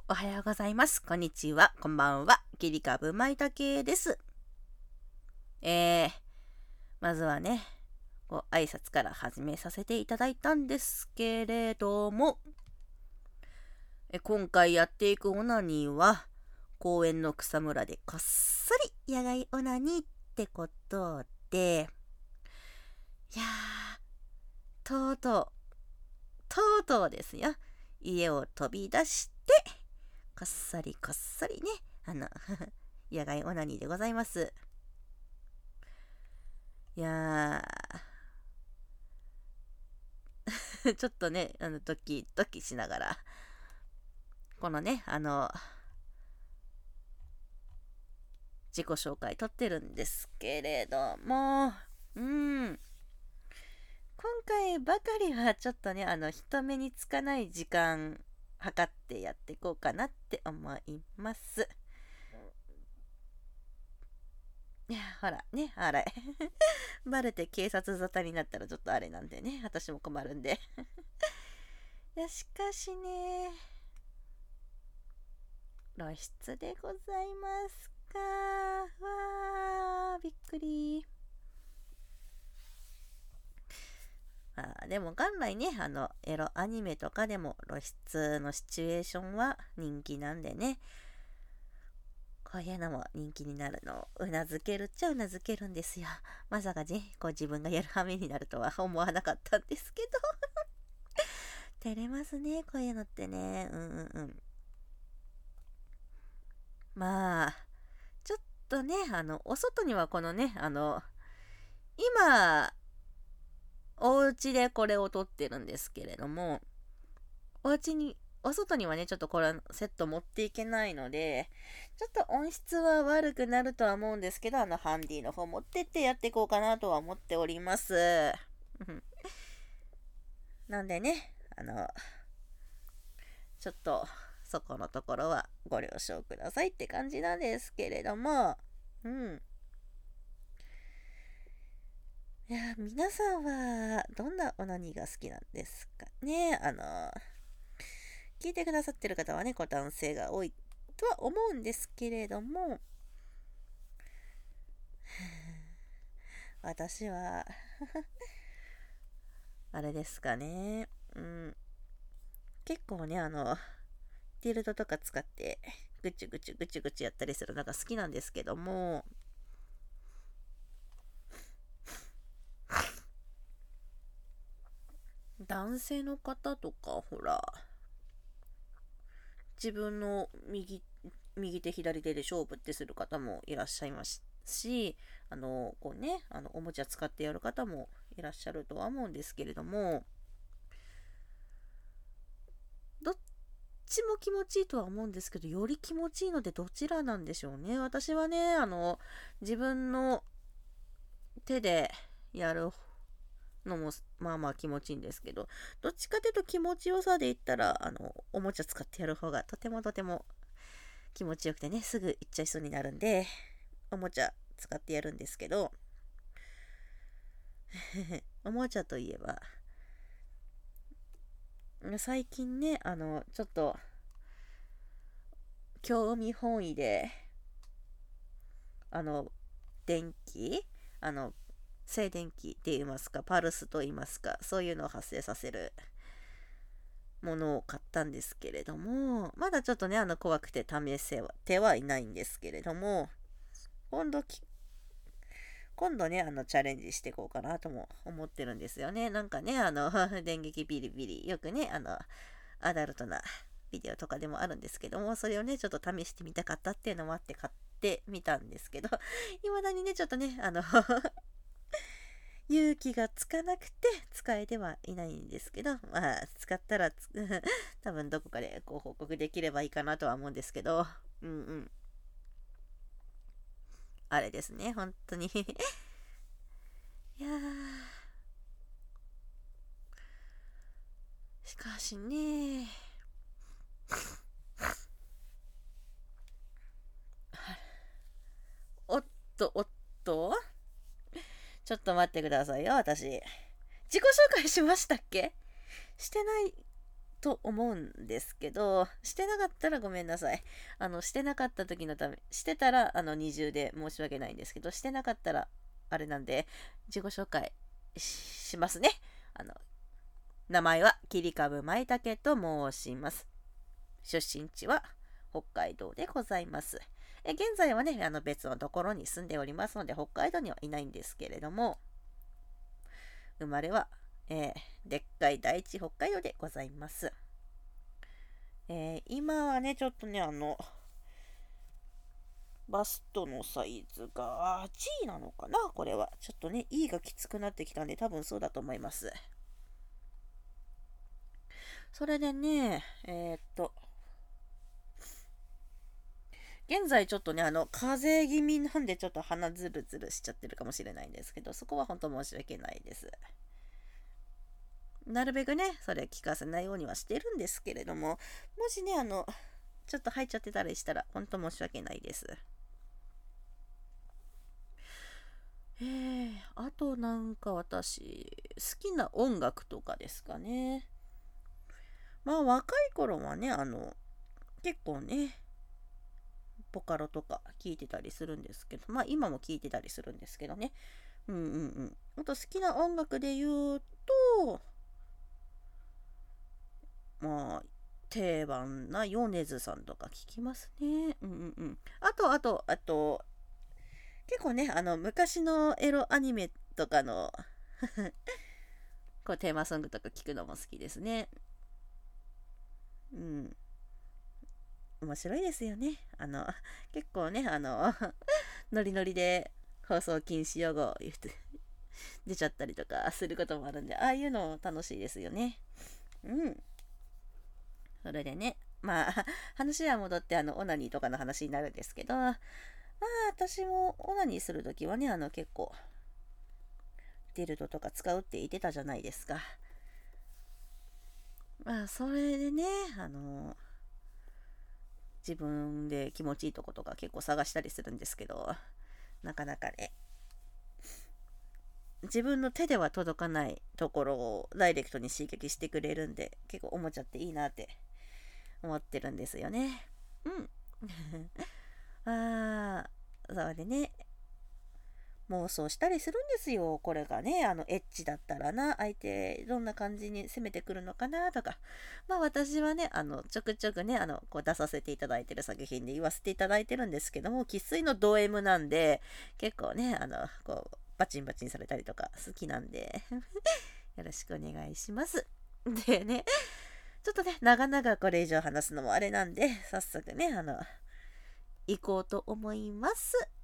おはようございます。こんにちは。こんばんは。切り株まいたけです。まずはね、挨拶から始めさせていただいたんですけれども、今回やっていくオナニーは、公園の草むらでこっそり野外オナニーってことで、いやー、とうとうですよ。家を飛び出して、こっそりね、野外オナニーでございます。いやー、ちょっとね、ドキドキしながら、このね、自己紹介撮ってるんですけれども、今回ばかりはちょっとね、人目につかない時間、測ってやっていこうかなって思います。いや、ほらね、あれ。バレて警察沙汰になったらちょっとあれなんでね、私も困るんで。いや、しかしね、露出でございますか。わー、びっくり。でも元来ね、エロアニメとかでも露出のシチュエーションは人気なんでね、こういうのも人気になるのをうなずけるっちゃうなずけるんですよ。まさかね、自分がやる羽目になるとは思わなかったんですけど。照れますね、こういうのってね。まあ、ちょっとね、お外にはこのね、今、お家でこれを撮ってるんですけれども、お外にはね、ちょっとこれセット持っていけないので、ちょっと音質は悪くなるとは思うんですけど、ハンディの方持ってってやっていこうかなとは思っております。なんでね、ちょっと、そこのところはご了承くださいって感じなんですけれども、いや、皆さんはどんなオナニーが好きなんですかね。聞いてくださってる方はね、男性が多いとは思うんですけれども、私はあれですかね。結構ね、ティルトとか使ってぐちゅぐちゅやったりするのが好きなんですけども、男性の方とか、ほら、自分の右手左手で勝負ってする方もいらっしゃいますし、おもちゃ使ってやる方もいらっしゃるとは思うんですけれども、どっちも気持ちいいとは思うんですけど、より気持ちいいのでどちらなんでしょうね。私はね、自分の手でやるのもまあまあ気持ちいいんですけど、どっちかというと気持ちよさで言ったら、おもちゃ使ってやる方がとても気持ちよくてね、すぐ行っちゃいそうになるんで、おもちゃ使ってやるんですけど、おもちゃといえば、最近ね、ちょっと、興味本位で、電気静電気って言いますか、パルスと言いますか、そういうのを発生させるものを買ったんですけれども、まだちょっとね、怖くて試せてはいないんですけれども、今度ね、チャレンジしていこうかなとも思ってるんですよね。なんかね、電撃ビリビリ、よくね、アダルトなビデオとかでもあるんですけども、それをね、ちょっと試してみたかったっていうのもあって買ってみたんですけど、未だにね、ちょっとね、勇気がつかなくて使えてはいないんですけど、まあ、使ったら多分どこかで報告できればいいかなとは思うんですけど、あれですね、本当にいやしかしねおっおっとちょっと待ってくださいよ、私。自己紹介しましたっけ？してないと思うんですけど、してなかったらごめんなさい。してなかった時のため、してたら二重で申し訳ないんですけど、してなかったらあれなんで、自己紹介しますね。名前は切り株舞茸と申します。出身地は北海道でございます。現在はね、別のところに住んでおりますので、北海道にはいないんですけれども、生まれは、でっかい大地北海道でございます。今はね、ちょっとね、バストのサイズが G なのかなこれは。ちょっとね、E がきつくなってきたんで、多分そうだと思います。それでね、現在ちょっとね、風邪気味なんでちょっと鼻ズルズルしちゃってるかもしれないんですけど、そこは本当申し訳ないです。なるべくね、それ聞かせないようにはしてるんですけれども、もしね、ちょっと入っちゃってたりしたら、本当申し訳ないです。あとなんか私、好きな音楽とかですかね。まあ若い頃はね、結構ね、ボカロとか聞いてたりするんですけど、まあ今も聞いてたりするんですけどね。あと好きな音楽で言うと、まあ、定番な米津さんとか聞きますね。あと、結構ね、昔のエロアニメとかのこうテーマソングとか聞くのも好きですね。うん。面白いですよね。結構ね、ノリノリで放送禁止用語を言って出ちゃったりとかすることもあるんで、ああいうの楽しいですよね。うん。それでね、まあ、話は戻ってオナニーとかの話になるんですけど、まあ、私もオナニーするときはね、結構、ディルドとか使うって言ってたじゃないですか。まあ、それでね、自分で気持ちいいとことか結構探したりするんですけど、なかなかね、自分の手では届かないところをダイレクトに刺激してくれるんで、結構おもちゃっていいなって思ってるんですよね。うん。そうでね、妄想したりするんですよ。これがね、エッチだったらな、相手どんな感じに攻めてくるのかなとか。まあ私はね、ちょくちょくね、こう出させていただいてる作品で言わせていただいてるんですけども、生粋のド M なんで、結構ね、こう、バチンバチンされたりとか好きなんで、よろしくお願いします。でね、ちょっとね、長々これ以上話すのもあれなんで、早速ね、行こうと思います。